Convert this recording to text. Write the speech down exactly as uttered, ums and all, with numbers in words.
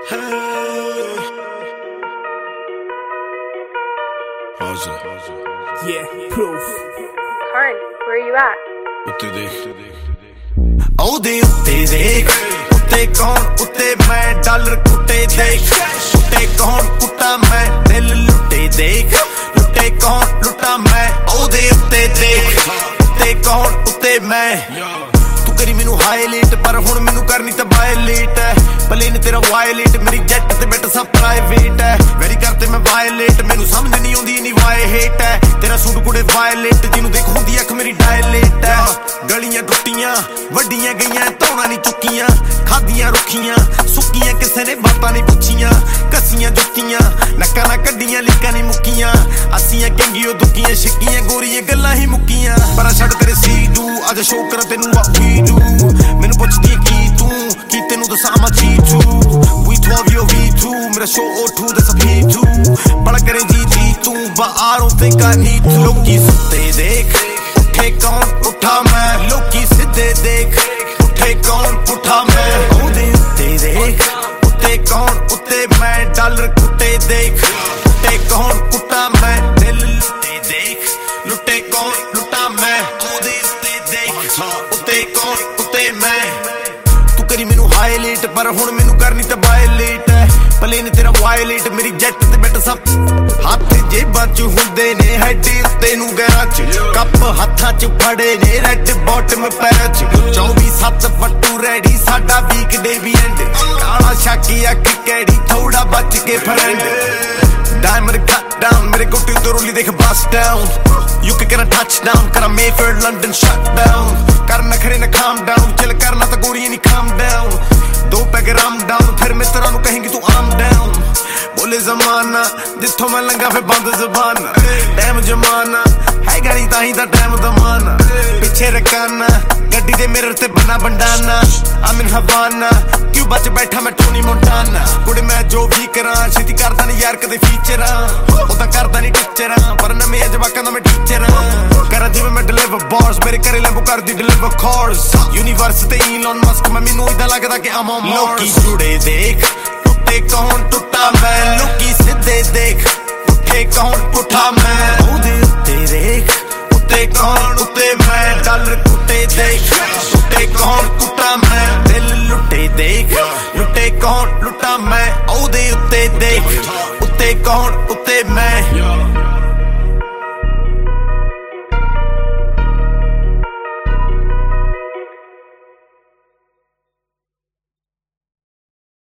Yeah, proof. Karn, where are you at? ਉੱਤੇ ਦੇਖ ਉਹਦੇ ਉੱਤੇ ਦੇਖ ਉੱਤੇ ਕੌਣ ਉੱਤੇ ਮੈਂ ਡਾਲਰ ਕੁੱਟੇ ਦੇਖ ਉੱਤੇ ਕੌਣ ਕੁੱਟਾ ਮੈਂ ਦਿਲ ਲੁੱਟੇ ਦੇਖ ਲੁੱਟੇ ਕੌਣ ਲੁੱਟਾ ਮੈਂ ਉਹਦੇ ਉੱਤੇ ਦੇਖ ਉੱਤੇ ਕੌਣ ਉੱਤੇ ਮੈਂ ਤੂੰ ਕਰੀ ਮੈਨੂੰ ਹਾਈਲਾਈਟ ਪਰ ਹੁਣ ਮੈਨੂੰ ਕਰਨੀ ਤਾਂ ਵਾਇਲੇਟ ਹੈ ਪਲੇਨ ਤੇਰਾ ਵਾਇਲੇਟ ਮੇਰੀ ਜੈਟ ਤੇ ਬੈਠ ਸਭ ਪ੍ਰਾਈਵੇਟ ਹੈ ਵੈਰੀ ਕਰਤੇ ਮੈਂ ਵਾਇਲੇਟ ਮੈਨੂੰ ਸਮਝ ਨਹੀਂ ਆਉਂਦੀ ਨਹੀਂ ਵਾਈ ਹੇਟ ਹੈ ਤੇਰਾ ਸੂਟ ਕੁੜੇ ਵਾਇਲੇਟ ਜਿਹਨੂੰ ਦੇਖ ਹੁੰਦੀ ਅੱਖ ਮੇਰੀ ਡਾਇਲੇਟ ਹੈ ਗਲੀਆਂ ਟੁੱਟੀਆਂ ਵੱਡੀਆਂ ਗਈਆਂ ਧੌਣਾ ਨਹੀਂ ਚੁੱਕੀਆਂ ਖਾਦੀਆਂ ਰੁੱਖੀਆਂ ਸੁੱਕੀਆਂ ਕਿਸੇ ਨੇ ਬਾਤਾਂ ਨਹੀਂ ਪੁੱਛੀਆਂ ਕੱਸੀਆਂ ਜੁੱਤੀਆਂ ਨੱਕਾਂ ਨਾਲ ਕੱਢੀਆਂ ਲੀਕਾਂ ਨਹੀਂ ਮੁੱਕੀਆਂ ਅਸੀਆਂ ਕੰਗੀਓ ਦੁੱਕੀਆਂ ਛਿੱਕੀਆਂ ਗੋਰੀਆਂ ਗੱਲਾਂ ਹੀ ਮੁੱਕੀਆਂ ਪਰ ਛੱਡ ਤੇਰੇ ਸੀ ਦੂ ਅੱਜ ਸ਼ੋਅ ਕਰ ਤੈਨੂੰ ਆ ਵੀ ਦੂ ਮੈਨੂੰ ਪੁੱਛਦੀ ਕੀ ਤੂੰ ਕੀ ਤੈਨੂੰ ਦੱਸਾਂ ਮੈਂ ਜੀ two V twelve your V two ਮੇਰਾ show O two that's a P two ਬੜਾ ਕਰੇ ਜੀ ਜੀ ਤੂੰ but I don't think I need to ਲੋਕੀ ਸੁੱਤੇ ਦੇਖ ਉੱਠੇ ਕੌਣ ਉੱਠਾ ਮੈਂ ਲੋਕੀ ਸਿੱਧੇ ਦੇਖ ਉੱਠੇ ਕੌਣ ਉੱਠਾ ਮੈਂ ਉਹਦੇ ਉੱਤੇ ਦੇਖ ਉੱਤੇ ਕੌਣ ਉੱਤੇ ਮੈਂ ਡਾਲਰ ਕੁੱਟੇ ਦੇਖ ਉੱਤੇ ਕੌਣ ਕੁੱਟਾ ਮੈਂ ਦਿਲ ਲੁੱਟੇ ਦੇਖ ਲੁੱਟੇ ਕੌਣ ਲੁੱਟਾ ਮੈਂ ਉਹਦੇ ਉੱਤੇ ਦੇਖ ਉੱਤੇ ਕੌਣ ਉੱਤੇ ਮੈਂ ਤੂੰ ਕਰੀ ਮੈਨੂੰ ਹਾਈਲਾਈਟ ਪਰ ਹੁਣ ਮੈਨੂੰ ਕਰਨੀ ਤਾਂ ਵਾਇਲੇਟ ਹੈ ਪਲੇਨ ਤੇਰਾ ਵਾਇਲੇਟ ਮੇਰੀ ਜੈਟ ਤੇ ਬੈਠ ਸਭ ਹੱਥ ਜੇਬਾਂ ਚ ਹੁੰਦੇ ਨੇ ਹੈਡ ਉੱਤੇ ਨੂੰ ਗੈਰਾਂ ਚ ਕੱਪ ਹੱਥਾਂ ਚ ਫੜੇ ਨੇ ਰੈਡ ਬਾਟਮ ਪੈਰਾਂ ਚ ਚੌਵੀ ਸੱਤ ਫੱਟੂ ਰੈਡੀ ਸਾਡਾ ਵੀਕ ਡੇ ਵੀ ਐਂਡ ਕਾਲਾ ਸ਼ਾਕੀ ਅੱਖ ਕਿਹੜੀ ਥੋੜਾ ਬਚ ਕੇ ਫਰੈਂਡ Diamond cut down ਮੇਰੇ ਗੁੱਟੀ ਤੋਂ ਰੋਲੀ ਦੇਖ bust down You can get a touchdown ਕਰ Mayfair London shut down ਕਰ ਨਖਰੇ ਨਾ calm down chill ਕਰਨਾ ਤਾਂ ਗੋਰੀ ਨਹੀਂ calm down ਦੋ ਪੈਗ ram down ਫਿਰ ਮਿੱਤਰਾਂ ਨੂੰ ਕਹੇਂਗੀ ਤੂੰ ਆਮ down ਬੋਲੇ ਜ਼ਮਾਨਾ ਜਿੱਥੋਂ ਮੈਂ ਲੰਘਾ ਫੇ ਬੰਦ ਜ਼ਬਾਨ ਟਾਈਮ ਜਮਾਨਾ ਹੈਗਾ ਨਹੀਂ ਤਾਂ ਹੀ ਤਾਂ ਟਾਈਮ ਦਮਾਨਾ ਪਿੱਛੇ ਰਕਾਨਾ ਗੱਡੀ ਦੇ ਮਿਰਰ ਤੇ ਬਣਾ ਬੰਡਾਨਾ I'm in Havana ਕਿਊਬਾ ਚ ਬੈਠਾ ਮੈਂ ਟੋਨੀ ਮੋਂਟਾਨਾ ਕੁੜੇ ਮੈਂ ਜੋ ਵੀ ਕਰਾਂ ਛੇਤੀ ਕਰਦਾ ਨਹੀਂ ਯਾਰ ਕਦੇ ਫੀਚਰਾਂ ਉਹ ਤਾਂ ਕਰਦਾ ਨਹੀਂ ਟੀਚਰਾਂ ਪਰ ਨਵੇਂ ਜਵਾਕਾਂ ਦਾ ਮੈਂ ਟੀਚਰਾਂ ਕਰਾਂ ਜਿਵੇਂ ਮੈਂ ਡਿਲੀਵਰ ਬਾਰਸ ਮੇਰੇ ਘਰੇ ਲੈਂਬੋ ਕਰਦੀ ਡਿਲੀਵਰ ਕਾਰਸ ਯੂਨੀਵਰਸ ਤੇ ਈਲਨ ਮਸਕ ਮੈਂ ਮੈਨੂੰ ਇਦਾਂ ਲੱਗਦਾ ਕਿ I'm on Mars ਲੋਕੀ ਜੁੜੇ ਦੇਖ ਟੁੱਟੇ ਕੌਣ ਟੁੱਟਾ ਮੈਂ ਲੋਕੀ ਸਿੱਧੇ ਦੇਖ ਉੱਠੇ ਕੌਣ ਪੁੱਠਾ ਮੈਂ ਉਹਦੇ ਉੱਤੇ ਦੇਖ ਉੱਤੇ ਕੌਣ ਉੱਤੇ ਮੈਂ ਡਾਲਰ ਕੁੱਟੇ ਦੇਖ ਉੱਤੇ ਕੌਣ ਕੁੱਟਾ ਮੈਂ ਦਿਲ ਲੁੱਟੇ ਦੇਖ ਲੁੱਟੇ ਕੌਣ ਲੁੱਟਾ ਮੈਂ ਉਹਦੇ ਉੱਤੇ ਦੇਖ ਉੱਤੇ ਕੌਣ ਉੱਤੇ ਮੈਂ